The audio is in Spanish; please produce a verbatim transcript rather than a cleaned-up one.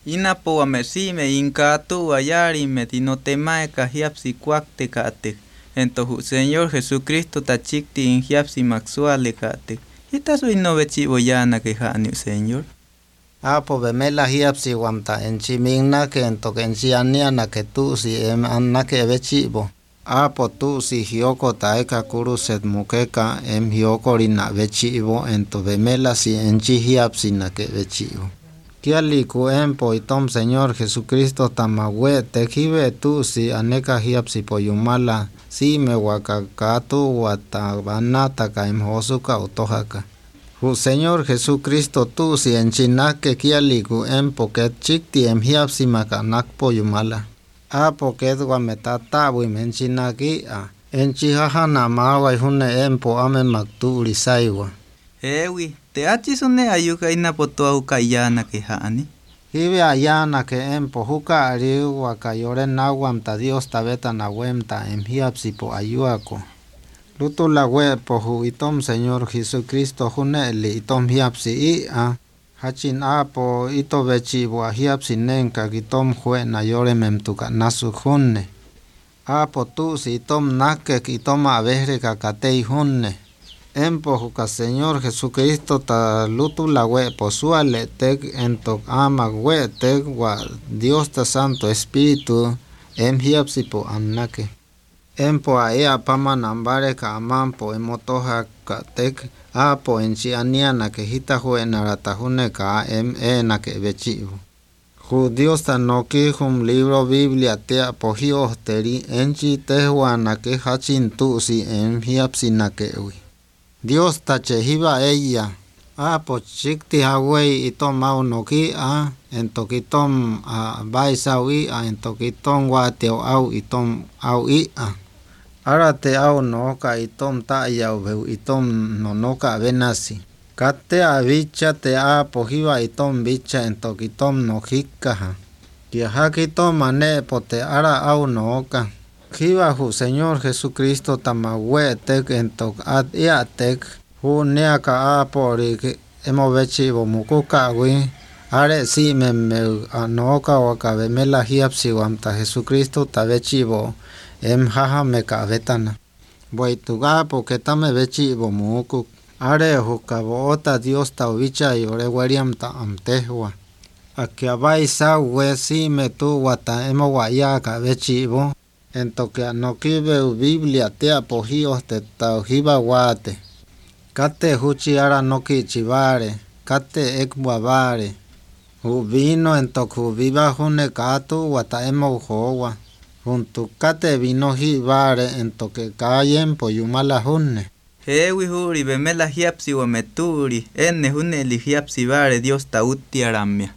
Inapo amesime incatu ayari metinotemae kahiapsi cuacte kate. Entonces Señor Jesucristo tachikti inhiapsi maxuale kate. Itasu innovechi boyana que janiu Señor. Apo bemela hiapsi wamta enchimigna que entoque enchianiana que tú si em anna que bechibo. Apo tú si hioko taeka kuru set mukeka em hioko rina bechibo ento bemela si enchi hiapsi na que bechibo. Kiali ku empo itom Señor Jesucristo tamagüe tejibe tú si aneka hiapsi poyumala si me wakakatu watabanata ka emhosuka utohaka. Hu Señor Jesucristo tú si enchinake kiali ku empo ket chikti em hiapsi makanak poyumala. Apo ket wametatabu menchinaki a enchihaha namawa hune empo ame makturi saiwa. Ewi, te achisune ayuka inapotua ukayana que jani. Hibe ayana que empo huka ariu wakayore nawamta Dios tabeta nawemta em hiapsi po ayuako. Lutu la po hu itom Señor Jesucristo hune li itom hiapsi i a hachin apo ito bechi bo hiapsi nenka gitom hue na yore memtuka nasu hunne. Apo tu si itom nake itom avehre kakatei hunne. Empo huka Señor Jesucristo ta lutu la po suale tek entok ama we tek wa Dios ta Santo Espíritu em hiapsi po annake. Empo a ea pama nambare ka amampo emotoha ka tek apo enchi aniana que hita hue naratahune ka em e na que bechivo. Ju Dios ta noki hum libro Biblia te apogio teri enchi tehuana que hachin tu si em hiapsi na que ui. Dios ta chehiba ella apo chikti hawei itom mau noki a entokitom a baisawi a entokitom wa teo au itom au i a. Ara te au noka itom ta yau veu itom no noka venasi. Kate a bicha te a pohiva itom bicha entokitom no hikaha. Kia hakitom ane pote ara au noka. Hiva hu Señor Jesucristo tamagüe tek entok at ia tek hu neaka a pori emo bechivo mukuka wi. Are si me me anoka waka vemela hiapsi wamta Jesucristo ta bechivo. Em haha me ka vetana. Boituga porque tame bechivo muku. Are hukabo ota Dios ta ubicha y ore wariam ta amtehua. Akia bai sa we si me tu wata emo waya ka bechivo. Entoque anokibe Biblia te apogio te tauhiba wate. Kate huchi ara noki chivare. Kate ekbuavare. Hu vino entoku viva hune katu wata emo hoa. Junto kate vino hibare entoque kayen poyumala hunne. Hewi huri bemela hiapsi wa meturi enne hunne li hiapsi bare Dios ta utti aramia.